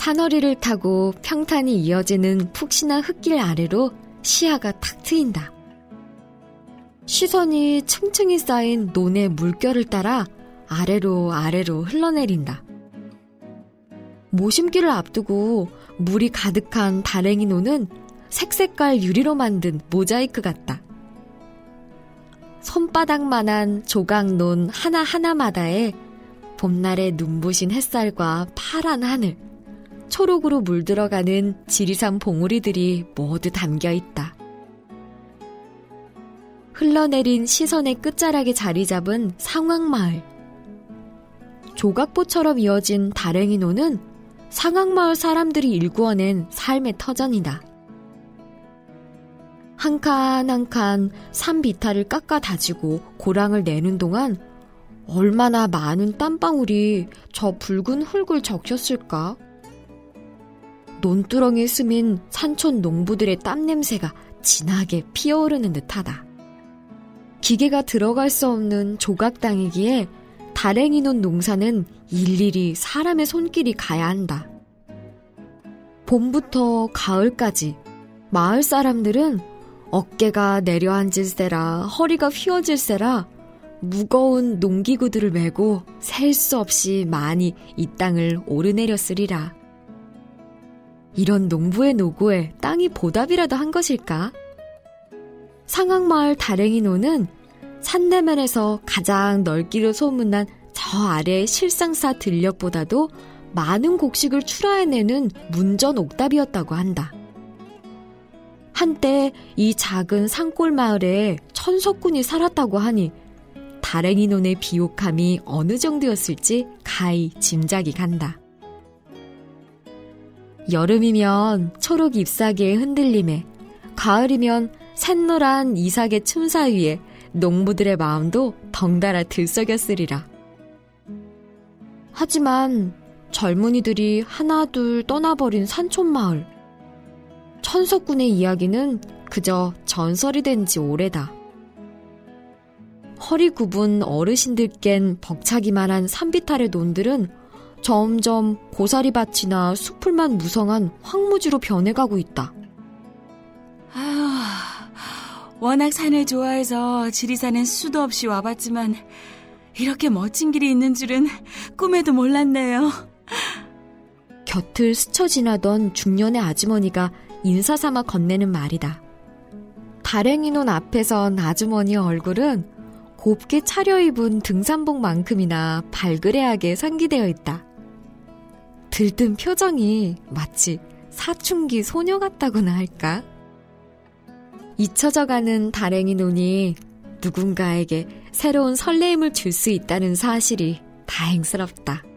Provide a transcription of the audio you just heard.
산허리를 타고 평탄이 이어지는 푹신한 흙길 아래로 시야가 탁 트인다. 시선이 층층이 쌓인 논의 물결을 따라 아래로 흘러내린다. 모심길을 앞두고 물이 가득한 다랭이 논은 색색깔 유리로 만든 모자이크 같다. 손바닥만한 조각논 하나하나마다에 봄날의 눈부신 햇살과 파란 하늘, 초록으로 물들어가는 지리산 봉우리들이 모두 담겨있다. 흘러내린 시선의 끝자락에 자리 잡은 상황마을. 조각보처럼 이어진 다랭이노는 상황마을 사람들이 일구어낸 삶의 터전이다. 한 칸 한 칸 산 비탈을 깎아 다지고 고랑을 내는 동안 얼마나 많은 땀방울이 저 붉은 흙을 적셨을까? 논두렁에 스민 산촌 농부들의 땀 냄새가 진하게 피어오르는 듯하다. 기계가 들어갈 수 없는 조각 땅이기에 다랭이논 농사는 일일이 사람의 손길이 가야 한다. 봄부터 가을까지 마을 사람들은 어깨가 내려앉을세라 허리가 휘어질세라 무거운 농기구들을 메고 셀 수 없이 많이 이 땅을 오르내렸으리라. 이런 농부의 노고에 땅이 보답이라도 한 것일까? 상황마을 다랭이노는 산내면에서 가장 넓기로 소문난 저 아래의 실상사 들녘보다도 많은 곡식을 출하해내는 문전 옥답이었다고 한다. 한때 이 작은 산골 마을에 천석군이 살았다고 하니 다랭이논의 비옥함이 어느 정도였을지 가히 짐작이 간다. 여름이면 초록 잎사귀의 흔들림에, 가을이면 샛노란 이삭의 춤사 위에 농부들의 마음도 덩달아 들썩였으리라. 하지만 젊은이들이 하나둘 떠나버린 산촌마을, 천석군의 이야기는 그저 전설이 된 지 오래다. 허리 굽은 어르신들 깬 벅차기만한 산비탈의 논들은 점점 고사리밭이나 숲풀만 무성한 황무지로 변해가고 있다. 워낙 산을 좋아해서 지리산엔 수도 없이 와봤지만 이렇게 멋진 길이 있는 줄은 꿈에도 몰랐네요. 곁을 스쳐 지나던 중년의 아주머니가 인사삼아 건네는 말이다. 다랭이논 앞에 선 아주머니의 얼굴은 곱게 차려입은 등산복만큼이나 발그레하게 상기되어 있다. 들뜬 표정이 마치 사춘기 소녀 같다고나 할까? 잊혀져가는 다랭이논이 누군가에게 새로운 설레임을 줄 수 있다는 사실이 다행스럽다.